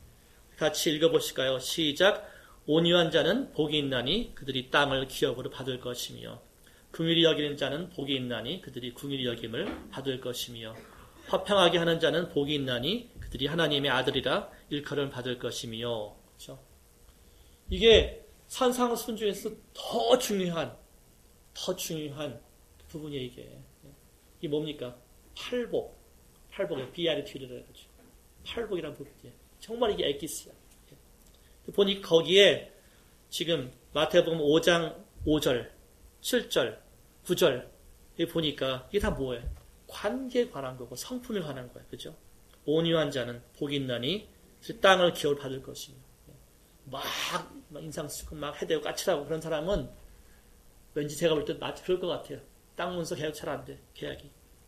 같이 읽어보실까요? 시작. 온유한 자는 복이 있나니 그들이 땅을 기업으로 받을 것이며 긍휼히 여기는 자는 복이 있나니 그들이 긍휼히 여김을 받을 것이며 화평하게 하는 자는 복이 있나니 그들이 하나님의 아들이라 일컬음을 받을 것이며. 그렇죠? 이게 산상수훈 중에서 더 중요한 더 중요한 부분이에요. 이게 이게 뭡니까? 팔복. 팔복의 비아리튜드를 해가지고 팔복이라는 부분이에요. 정말 이게 엑기스야. 보니 거기에 지금 마태복음 오 장 오 절, 칠 절, 구 절 보니까 이게 다 뭐예요? 관계에 관한 거고 성품에 관한 거예요. 그죠? 온유한 자는 복이 있나니 땅을 기업을 받을 것이며 막, 막 인상 쓰고 막 해대고 까칠하고 그런 사람은 왠지 제가 볼 때 마치 그럴 것 같아요. 땅 문서 계약 잘 안 돼. 계약이.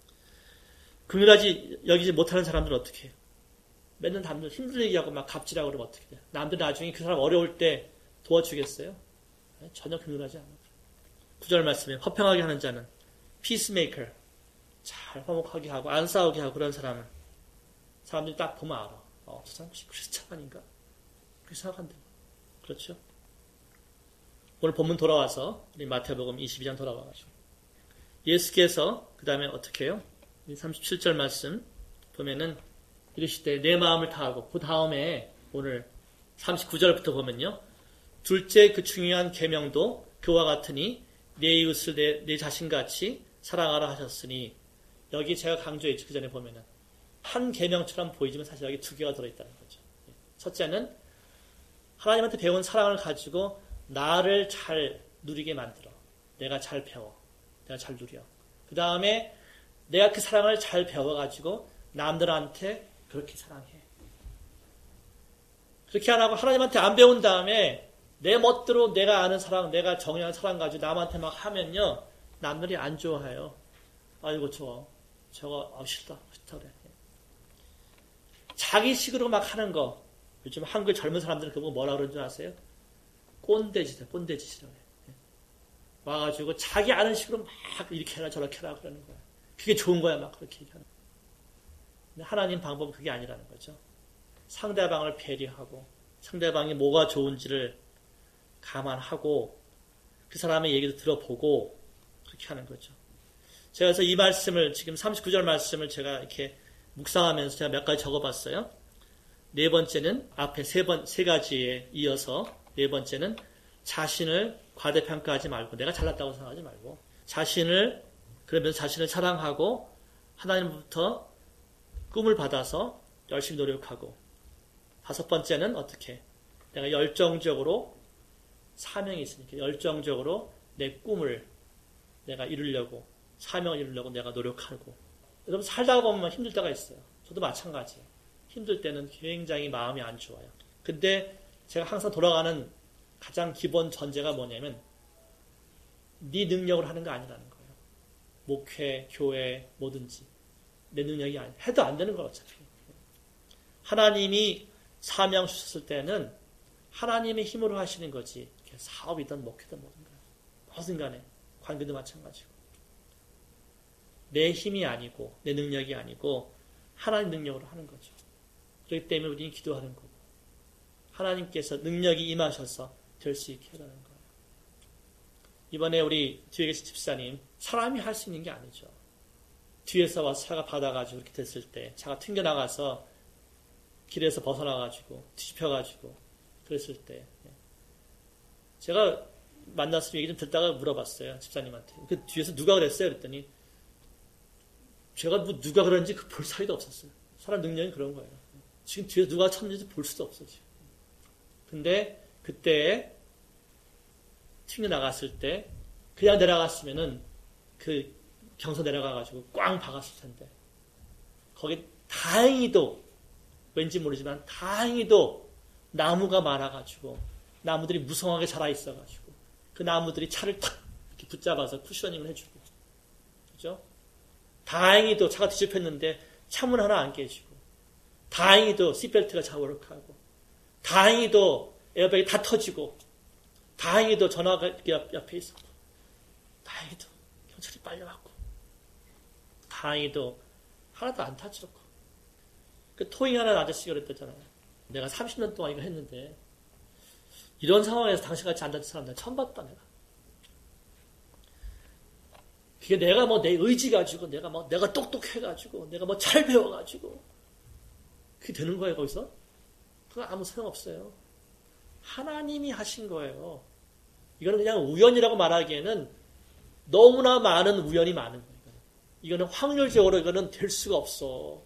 긍휼하지 여기지 못하는 사람들은 어떻게 해요? 맨날 남들 힘들게 얘기하고 막 갑질하고 그러면 어떻게 돼요? 남들 나중에 그 사람 어려울 때 도와주겠어요? 전혀 긍휼하지 않아요. 구절 말씀에 화평하게 하는 자는 peacemaker, 잘 화목하게 하고 안 싸우게 하고 그런 사람은 사람들이 딱 보면 알아. 어, 저 사람 혹시 크리스찬 아닌가? 그렇게 생각한대. 그렇죠? 오늘 본문 돌아와서 우리 마태복음 이십이 장 돌아와가지고 예수께서 그 다음에 어떻게 해요? 삼십칠 절 말씀 보면은 이르실 때 내 마음을 다하고 그 다음에 오늘 삼십구 절부터 보면요. 둘째 그 중요한 계명도 그와 같으니 내 이웃을 내, 내 자신같이 사랑하라 하셨으니 여기 제가 강조했죠. 그 전에 보면은 한 계명처럼 보이지만 사실 여기 두 개가 들어있다는 거죠. 첫째는 하나님한테 배운 사랑을 가지고 나를 잘 누리게 만들어. 내가 잘 배워. 내가 잘 누려. 그 다음에 내가 그 사랑을 잘 배워가지고 남들한테 그렇게 사랑해. 그렇게 안 하고 하나님한테 안 배운 다음에 내 멋대로 내가 아는 사랑, 내가 정의하는 사랑 가지고 남한테 막 하면요. 남들이 안 좋아해요. 아이고 저거 저거 아, 싫다. 싫다 그래. 자기식으로 막 하는 거. 요즘 한국 젊은 사람들은 그거 뭐라 그러는 줄 아세요? 꼰대짓이다. 꼰대짓이라고 해요. 와가지고 자기 아는 식으로 막 이렇게 해라 저렇게 해라 그러는 거야. 그게 좋은 거야 막 그렇게 얘기하는 거야. 근데 하나님 방법은 그게 아니라는 거죠. 상대방을 배려하고 상대방이 뭐가 좋은지를 감안하고 그 사람의 얘기도 들어보고 그렇게 하는 거죠. 제가 그래서 이 말씀을 지금 삼십구 절 말씀을 제가 이렇게 묵상하면서 제가 몇 가지 적어봤어요. 네 번째는 앞에 세 번, 세 가지에 이어서 네 번째는 자신을 과대평가하지 말고 내가 잘났다고 생각하지 말고 자신을 그러면서 자신을 사랑하고 하나님부터 꿈을 받아서 열심히 노력하고 다섯 번째는 어떻게? 내가 열정적으로 사명이 있으니까 열정적으로 내 꿈을 내가 이루려고 사명을 이루려고 내가 노력하고 여러분 살다가 보면 힘들 때가 있어요. 저도 마찬가지예요. 힘들 때는 굉장히 마음이 안 좋아요. 근데 제가 항상 돌아가는 가장 기본 전제가 뭐냐면 네 능력으로 하는 거 아니라는 거예요. 목회, 교회, 뭐든지 내 능력이 아니 해도 안 되는 거 어차피. 하나님이 사명 주셨을 때는 하나님의 힘으로 하시는 거지. 사업이든 목회든 뭐든 간에 무슨 간에 관계도 마찬가지고 내 힘이 아니고 내 능력이 아니고 하나님 능력으로 하는 거죠. 그렇기 때문에 우리는 기도하는 거고 하나님께서 능력이 임하셔서 될 수 있게 해달라는 거예요. 이번에 우리 뒤에 계신 집사님 사람이 할 수 있는 게 아니죠. 뒤에서 와서 차가 받아가지고 이렇게 됐을 때 차가 튕겨나가서 길에서 벗어나가지고 뒤집혀가지고 그랬을 때 제가 만나서 얘기 좀 듣다가 물어봤어요. 집사님한테. 그 뒤에서 누가 그랬어요? 그랬더니 제가 뭐 누가 그런지 볼 사이도 없었어요. 사람 능력이 그런 거예요. 지금 뒤에서 누가 쳤는지 볼 수도 없어 지금. 근데 그때 튕겨나갔을 때 그냥 내려갔으면은 그 경사 내려가가지고 꽝 박았을 텐데 거기 다행히도 왠지 모르지만 다행히도 나무가 많아가지고 나무들이 무성하게 자라 있어가지고 그 나무들이 차를 탁 이렇게 붙잡아서 쿠셔닝을 해주고 그죠? 다행히도 차가 뒤집혔는데 차문 하나 안 깨지고 다행히도 시트벨트가 자워력하고 다행히도 에어백이 다 터지고 다행히도 전화가 옆, 옆에 있었고 다행히도 경찰이 빨리 왔고 다행히도 하나도 안 다쳤고 그 토잉하는 아저씨가 그랬잖아요. 내가 삼십 년 동안 이거 했는데 이런 상황에서 당신같이 안 다친 사람 내가 처음 봤다 내가. 그게 내가 뭐 내 의지 가지고 내가 뭐 내가 똑똑해가지고 내가 뭐 잘 배워가지고 그게 되는 거예요 거기서? 그거 아무 소용없어요. 하나님이 하신 거예요. 이거는 그냥 우연이라고 말하기에는 너무나 많은 우연이 많은 거예요. 이거는 확률적으로 이거는 될 수가 없어.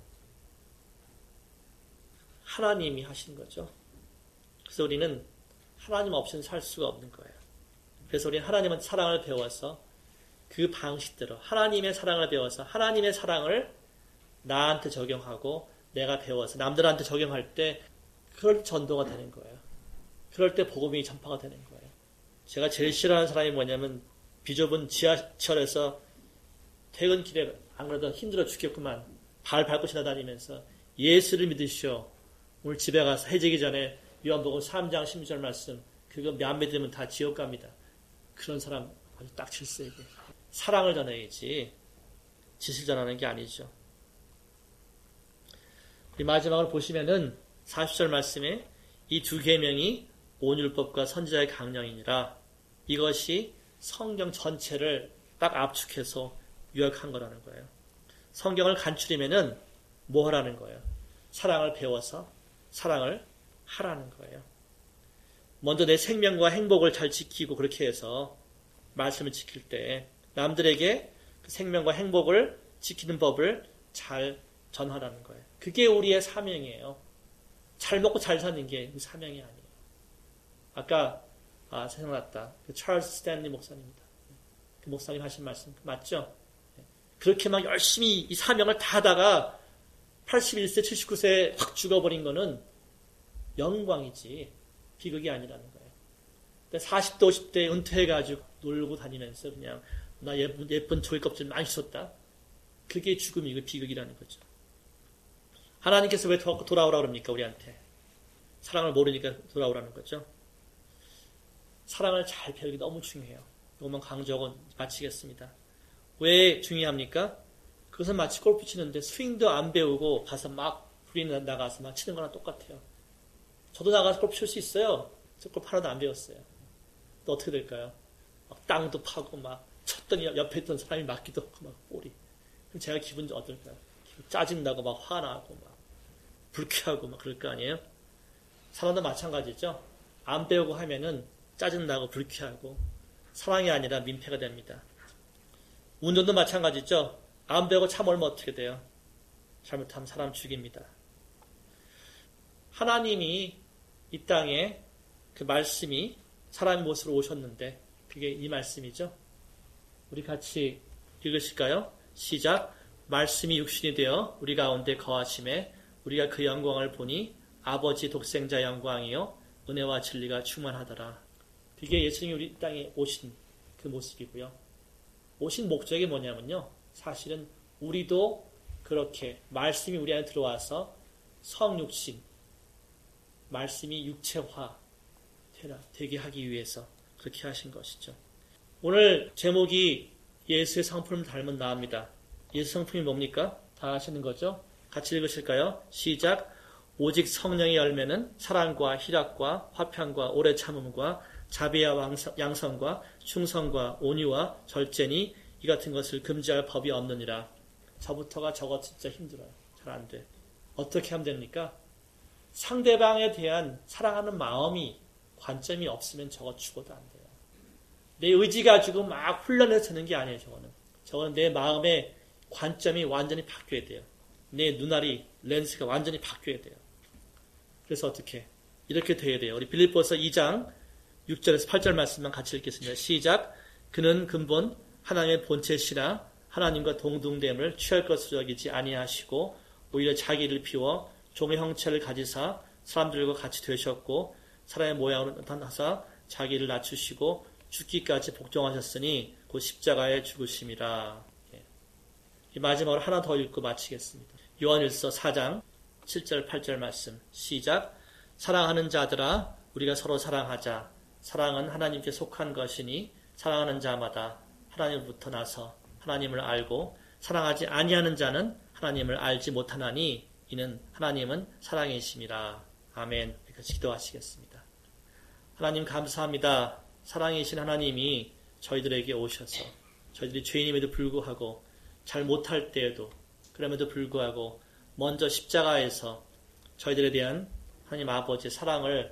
하나님이 하신 거죠. 그래서 우리는 하나님 없이는 살 수가 없는 거예요. 그래서 우리는 하나님은 사랑을 배워서 그 방식대로 하나님의 사랑을 배워서 하나님의 사랑을 나한테 적용하고 내가 배워서 남들한테 적용할 때 그럴 전도가 되는 거예요. 그럴 때 복음이 전파가 되는 거예요. 제가 제일 싫어하는 사람이 뭐냐면 비좁은 지하철에서 퇴근길에 안 그래도 힘들어 죽겠구만 발 밟고 지나다니면서 예수를 믿으시오. 오늘 집에 가서 해지기 전에 요한복음 삼 장 십육 절 말씀 그거 안 믿으면 다 지옥 갑니다. 그런 사람 아주 딱 질색이에요. 사랑을 전해야지 지식을 전하는 게 아니죠. 우리 마지막으로 보시면은 사십 절 말씀에 이 두 계명이 온율법과 선지자의 강령이니라 이것이 성경 전체를 딱 압축해서 요약한 거라는 거예요. 성경을 간추리면은 뭐 하라는 거예요? 사랑을 배워서 사랑을 하라는 거예요. 먼저 내 생명과 행복을 잘 지키고 그렇게 해서 말씀을 지킬 때 남들에게 그 생명과 행복을 지키는 법을 잘 전하라는 거예요. 그게 우리의 사명이에요. 잘 먹고 잘 사는 게 사명이 아니에요. 아까 아 생각났다. 그 찰스 스탠리 목사님입니다. 그 목사님 하신 말씀 맞죠? 그렇게 막 열심히 이 사명을 다 하다가 팔십일 세, 칠십구 세에 확 죽어버린 거는 영광이지 비극이 아니라는 거예요. 근데 사십 대, 오십 대 은퇴해가지고 놀고 다니면서 그냥 나 예쁜, 예쁜 조개 껍질 많이 썼다. 그게 죽음이고 비극이라는 거죠. 하나님께서 왜 돌아오라 그럽니까 우리한테? 사랑을 모르니까 돌아오라는 거죠. 사랑을 잘 배우기 너무 중요해요. 이것만 강조하고 마치겠습니다. 왜 중요합니까? 그것은 마치 골프 치는데 스윙도 안 배우고 가서 막 불이 나가서 막 치는 거랑 똑같아요. 저도 나가서 골프 칠 수 있어요. 저 골프 하나도 안 배웠어요. 또 어떻게 될까요? 막 땅도 파고 막 쳤더니 옆에 있던 사람이 맞기도 하고 막 볼이. 그럼 제가 기분 좀 어떨까요? 짜증나고 막 화나고 막 불쾌하고 막 그럴 거 아니에요? 사람도 마찬가지죠. 안 배우고 하면은 짜증나고 불쾌하고 사랑이 아니라 민폐가 됩니다. 운전도 마찬가지죠. 안 배우고 차 몰면 어떻게 돼요? 잘못하면 사람 죽입니다. 하나님이 이 땅에 그 말씀이 사람의 모습으로 오셨는데 그게 이 말씀이죠. 우리 같이 읽으실까요? 시작. 말씀이 육신이 되어 우리 가운데 거하심에 우리가 그 영광을 보니 아버지 독생자 영광이요 은혜와 진리가 충만하더라. 그게 예수님이 우리 땅에 오신 그 모습이고요. 오신 목적이 뭐냐면요. 사실은 우리도 그렇게 말씀이 우리 안에 들어와서 성육신, 말씀이 육체화 되게 하기 위해서 그렇게 하신 것이죠. 오늘 제목이 예수의 성품을 닮은 나입니다. 예수 성품이 뭡니까? 다 아시는 거죠? 같이 읽으실까요? 시작. 오직 성령의 열매는 사랑과 희락과 화평과 오래 참음과 자비와 양성과 충성과 온유와 절제니 이 같은 것을 금지할 법이 없느니라. 저부터가 저거 진짜 힘들어요. 잘 안 돼. 어떻게 하면 됩니까? 상대방에 대한 사랑하는 마음이 관점이 없으면 저거 죽어도 안 돼요. 내 의지 가지고 막 훈련해서 되는 게 아니에요. 저거는. 저거는 내 마음의 관점이 완전히 바뀌어야 돼요. 내 눈알이 렌즈가 완전히 바뀌어야 돼요. 그래서 어떻게? 이렇게 돼야 돼요. 우리 빌립보서 이 장 육 절에서 팔 절 말씀만 같이 읽겠습니다. 시작. 그는 근본 하나님의 본체시나 하나님과 동등됨을 취할 것으로 여기지 아니하시고 오히려 자기를 비워 종의 형체를 가지사 사람들과 같이 되셨고 사람의 모양으로 나타나사 자기를 낮추시고 죽기까지 복종하셨으니 곧 십자가에 죽으심이라. 예. 이 마지막으로 하나 더 읽고 마치겠습니다. 요한일서 사 장 칠 절 팔 절 말씀 시작. 사랑하는 자들아 우리가 서로 사랑하자. 사랑은 하나님께 속한 것이니 사랑하는 자마다 하나님부터 나서 하나님을 알고 사랑하지 아니하는 자는 하나님을 알지 못하나니 이는 하나님은 사랑이심이라. 아멘. 이렇게 기도하시겠습니다. 하나님 감사합니다. 사랑이신 하나님이 저희들에게 오셔서 저희들이 죄인임에도 불구하고 잘 못할 때에도 그럼에도 불구하고 먼저 십자가에서 저희들에 대한 하나님 아버지의 사랑을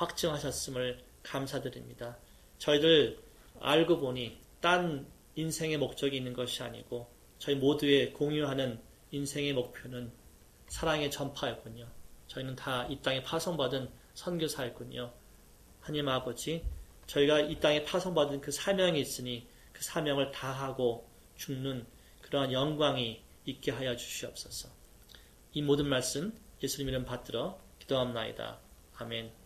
확증하셨음을 감사드립니다. 저희들 알고 보니 딴 인생의 목적이 있는 것이 아니고 저희 모두의 공유하는 인생의 목표는 사랑의 전파였군요. 저희는 다 이 땅에 파송받은 선교사였군요. 하나님 아버지, 저희가 이 땅에 파송받은 그 사명이 있으니 그 사명을 다하고 죽는 그러한 영광이 있게 하여 주시옵소서. 이 모든 말씀 예수님 이름 받들어 기도합나이다. 아멘.